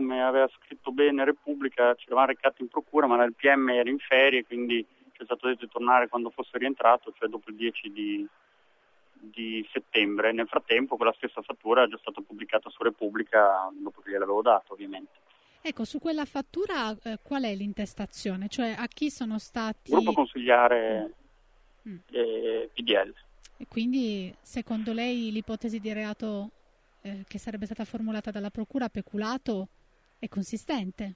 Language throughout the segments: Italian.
come aveva scritto bene Repubblica, ci eravamo recati in procura, ma il PM era in ferie, quindi ci è stato detto di tornare quando fosse rientrato, cioè dopo il 10 di settembre. Nel frattempo quella stessa fattura è già stata pubblicata su Repubblica dopo che gliel'avevo dato, ovviamente. Ecco, su quella fattura qual è l'intestazione? Cioè a chi sono Gruppo stati... consigliare Mm. PDL. E quindi secondo lei l'ipotesi di reato che sarebbe stata formulata dalla Procura, peculato, è consistente?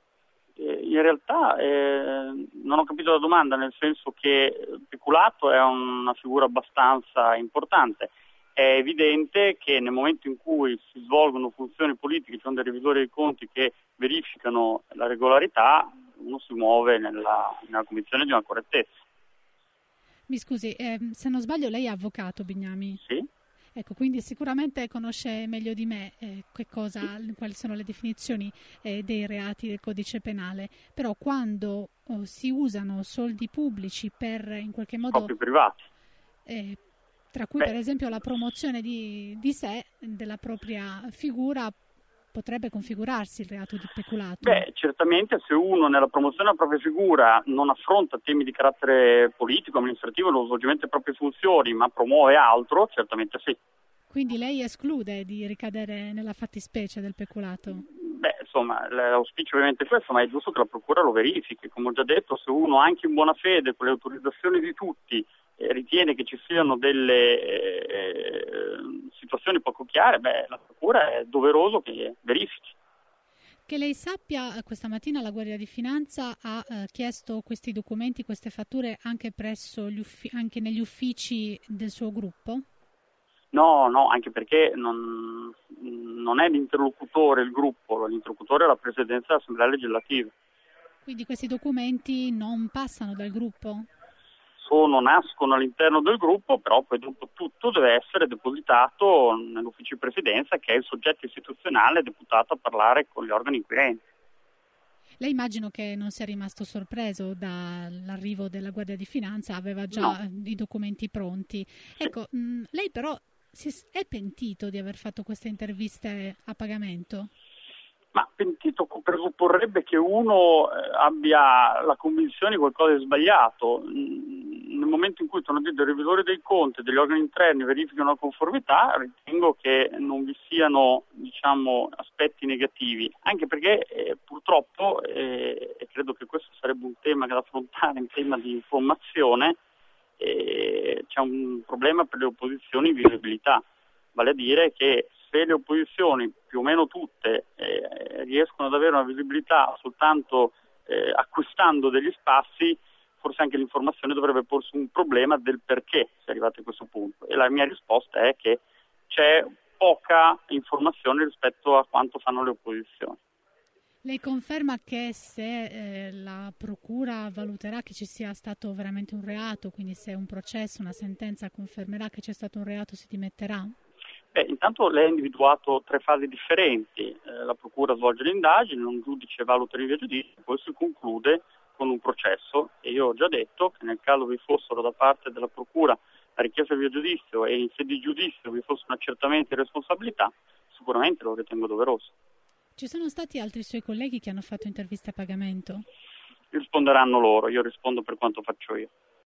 In realtà non ho capito la domanda, nel senso che peculato è una figura abbastanza importante. È evidente che nel momento in cui si svolgono funzioni politiche, ci sono dei revisori dei conti che verificano la regolarità, uno si muove nella condizione di una correttezza. Mi scusi, se non sbaglio lei è avvocato, Bignami? Sì? Ecco, quindi sicuramente conosce meglio di me Sì? quali sono le definizioni dei reati del codice penale, però quando si usano soldi pubblici per in qualche modo, Scopi privati. eh, tra cui per Beh, esempio la promozione di sé, della propria figura, potrebbe configurarsi il reato di peculato. certamente se uno nella promozione della propria figura non affronta temi di carattere politico, amministrativo, nello svolgimento delle proprie funzioni, ma promuove altro, certamente sì. Quindi lei esclude di ricadere nella fattispecie del peculato? Insomma, l'auspicio ovviamente è questo, ma è giusto che la Procura lo verifichi. Come ho già detto, se uno anche in buona fede, con le autorizzazioni di tutti, ritiene che ci siano delle situazioni poco chiare, la Procura è doveroso che verifichi. Che lei sappia, questa mattina la Guardia di Finanza ha chiesto questi documenti, queste fatture anche anche negli uffici del suo gruppo? No, no, anche perché non è l'interlocutore il gruppo, l'interlocutore è la Presidenza dell'Assemblea legislativa. Quindi questi documenti non passano dal gruppo? Nascono all'interno del gruppo, però poi dopo tutto deve essere depositato nell'ufficio di presidenza, che è il soggetto istituzionale deputato a parlare con gli organi inquirenti. Lei immagino che non sia rimasto sorpreso dall'arrivo della Guardia di Finanza, aveva No, già i documenti pronti. sì. Ecco, lei però è pentito di aver fatto queste interviste a pagamento? Ma pentito presupporrebbe che uno abbia la convinzione di qualcosa di sbagliato. Nel momento in cui sono dei revisori dei conti, degli organi interni verificano la conformità, ritengo che non vi siano, diciamo, aspetti negativi, anche perché purtroppo, e credo che questo sarebbe un tema da affrontare in tema di informazione, c'è un problema per le opposizioni di visibilità, vale a dire che se le opposizioni, più o meno tutte, riescono ad avere una visibilità soltanto acquistando degli spazi, forse anche l'informazione dovrebbe porsi un problema del perché si è arrivati a questo punto. E la mia risposta è che c'è poca informazione rispetto a quanto fanno le opposizioni. Lei conferma che se la Procura valuterà che ci sia stato veramente un reato, quindi se un processo, una sentenza confermerà che c'è stato un reato, si dimetterà? Intanto lei ha individuato 3 fasi differenti, la procura svolge le indagini, un giudice valuta il rinvio a giudizio, poi si conclude con un processo e io ho già detto che nel caso vi fossero da parte della procura la richiesta di rinvio a giudizio e in sede di giudizio vi fosse un accertamento di responsabilità, sicuramente lo ritengo doveroso. Ci sono stati altri suoi colleghi che hanno fatto interviste a pagamento? Risponderanno loro, io rispondo per quanto faccio io.